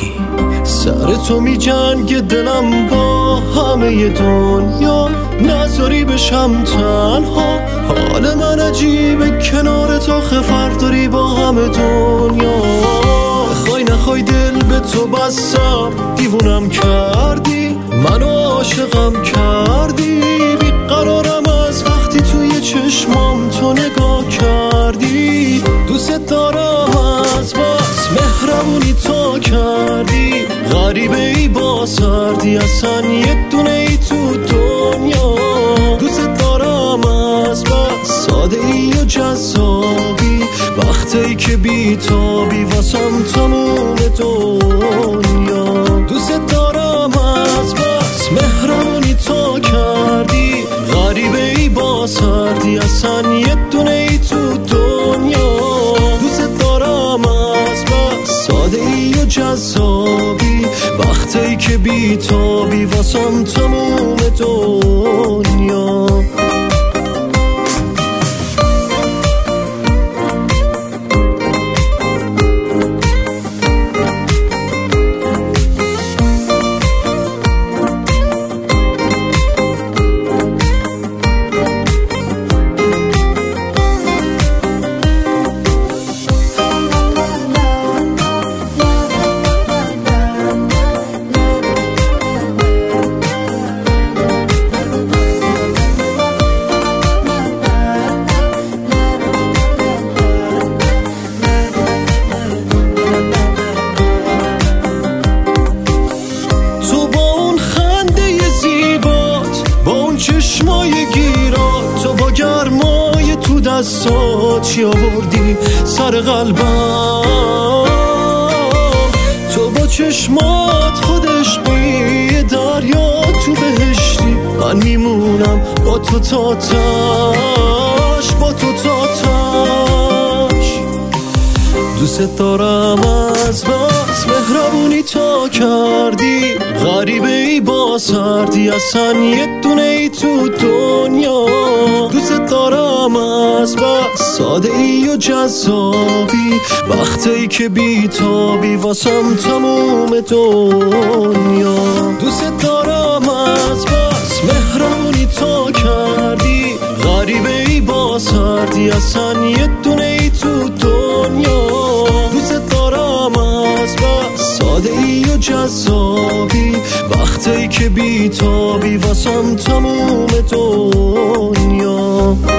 کی؟ سر تو می جنگ دلم با همه دنیا، نذاری بشم تنها. حال من عجیبه کنار تو، خفر داری با همه دنیا. بخوای نخوای دل به تو بستم، دیوونم کردی، منو عاشقم کردی. بیقرارم از وقتی توی چشمام تو نگاه کردی. دوست دارم از بس مهربونی تو کردی. غریبه ای با سردی، اصلا یه دونه ای تو دنیا. دوست دارم از بس ساده ای و جذابی، وقتی که بیتابی واسم تموم دنیا. دوست دارم از بس مهربونی تو کردی. غریبه ای با سردی، اصلا یه دونه ای تو دنیا. دوست دارم از بس ساده ای و جذابی، وقتی که بیتابی واسم تموم دنیا. چشمای گیرات، تو با گرمای تو دستات چی آوردی سر قلبم. تو با چشمات خودش قیه دریا تو بهشتی. من میمونم با تو تا تاش، با تو تا تاش. دوست دارم از بس مهربونی تا کردی. غریبه ای با سردی، اصلا یه دونه ای تو دنیا. دوست دارم از بس ساده ای و جذابی، وقتی که بیتابی واسم تموم دنیا. دوست دارم از بس مهربونی تا کردی. غریبه ای با سردی، اصلا یه دونه ای تو دنیا. دوست دارم از بس ساده ای و جذابی، وقتی که بیتابی واسم تموم دنیا.